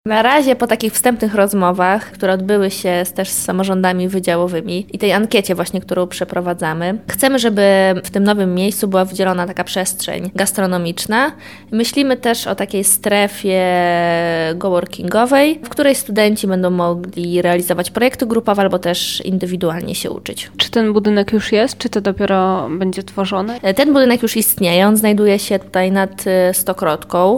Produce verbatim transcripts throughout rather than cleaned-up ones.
Na razie po takich wstępnych rozmowach, które odbyły się też z samorządami wydziałowymi i tej ankiecie właśnie, którą przeprowadzamy, chcemy, żeby w tym nowym miejscu była wydzielona taka przestrzeń gastronomiczna. Myślimy też o takiej strefie coworkingowej, w której studenci będą mogli realizować projekty grupowe albo też indywidualnie się uczyć. Czy ten budynek już jest, czy to dopiero będzie tworzony? Ten budynek już istnieje, on znajduje się tutaj nad Stokrotką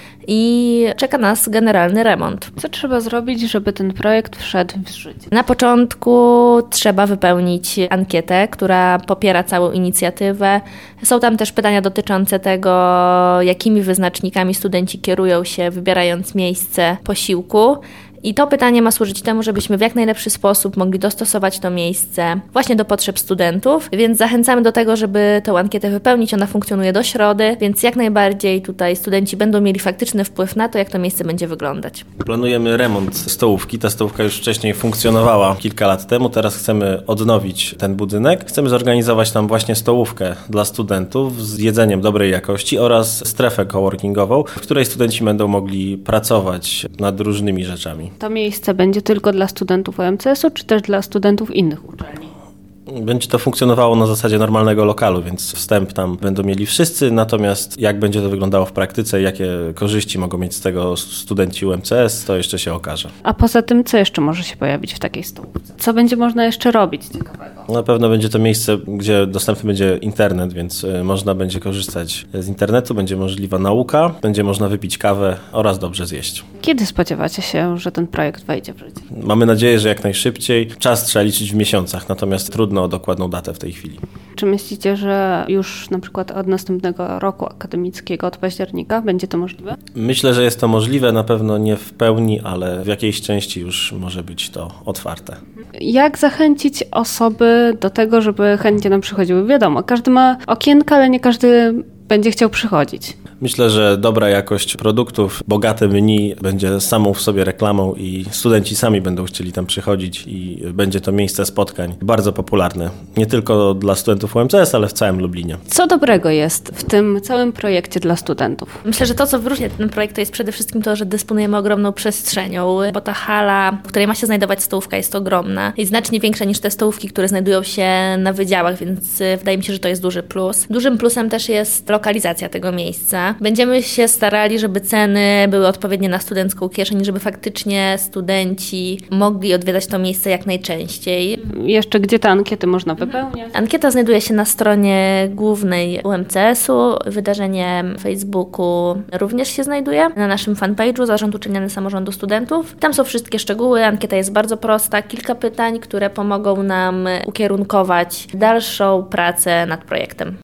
i czeka nas generalny remont. Co trzeba zrobić, żeby ten projekt wszedł w życie? Na początku trzeba wypełnić ankietę, która popiera całą inicjatywę. Są tam też pytania dotyczące tego, jakimi wyznacznikami studenci kierują się, wybierając miejsce posiłku. I to pytanie ma służyć temu, żebyśmy w jak najlepszy sposób mogli dostosować to miejsce właśnie do potrzeb studentów, więc zachęcamy do tego, żeby tę ankietę wypełnić. Ona funkcjonuje do środy, więc jak najbardziej tutaj studenci będą mieli faktyczny wpływ na to, jak to miejsce będzie wyglądać. Planujemy remont stołówki. Ta stołówka już wcześniej funkcjonowała kilka lat temu, teraz chcemy odnowić ten budynek. Chcemy zorganizować tam właśnie stołówkę dla studentów z jedzeniem dobrej jakości oraz strefę coworkingową, w której studenci będą mogli pracować nad różnymi rzeczami. To miejsce będzie tylko dla studentów U M C S-u, czy też dla studentów innych uczelni? Będzie to funkcjonowało na zasadzie normalnego lokalu, więc wstęp tam będą mieli wszyscy, natomiast jak będzie to wyglądało w praktyce, jakie korzyści mogą mieć z tego studenci U M C S, to jeszcze się okaże. A poza tym, co jeszcze może się pojawić w takiej stołówce? Co będzie można jeszcze robić ciekawego? Na pewno będzie to miejsce, gdzie dostępny będzie internet, więc można będzie korzystać z internetu, będzie możliwa nauka, będzie można wypić kawę oraz dobrze zjeść. Kiedy spodziewacie się, że ten projekt wejdzie w życie? Mamy nadzieję, że jak najszybciej. Czas trzeba liczyć w miesiącach, natomiast trudno o dokładną datę w tej chwili. Czy myślicie, że już na przykład od następnego roku akademickiego, od października, będzie to możliwe? Myślę, że jest to możliwe, na pewno nie w pełni, ale w jakiejś części już może być to otwarte. Jak zachęcić osoby do tego, żeby chętnie nam przychodziły? Wiadomo, każdy ma okienka, ale nie każdy będzie chciał przychodzić. Myślę, że dobra jakość produktów, bogate menu będzie samą w sobie reklamą i studenci sami będą chcieli tam przychodzić i będzie to miejsce spotkań bardzo popularne. Nie tylko dla studentów U M C S, ale w całym Lublinie. Co dobrego jest w tym całym projekcie dla studentów? Myślę, że to, co wyróżnia ten projekt, to jest przede wszystkim to, że dysponujemy ogromną przestrzenią, bo ta hala, w której ma się znajdować stołówka, jest ogromna. Jest znacznie większa niż te stołówki, które znajdują się na wydziałach, więc wydaje mi się, że to jest duży plus. Dużym plusem też jest lokalizacja tego miejsca. Będziemy się starali, żeby ceny były odpowiednie na studencką kieszeń, żeby faktycznie studenci mogli odwiedzać to miejsce jak najczęściej. Jeszcze gdzie te ankiety można wypełniać? Ankieta znajduje się na stronie głównej U M C S-u. Wydarzenie w Facebooku również się znajduje. Na naszym fanpage'u Zarząd Uczelniany Samorządu Studentów. Tam są wszystkie szczegóły. Ankieta jest bardzo prosta. Kilka pytań, które pomogą nam ukierunkować dalszą pracę nad projektem.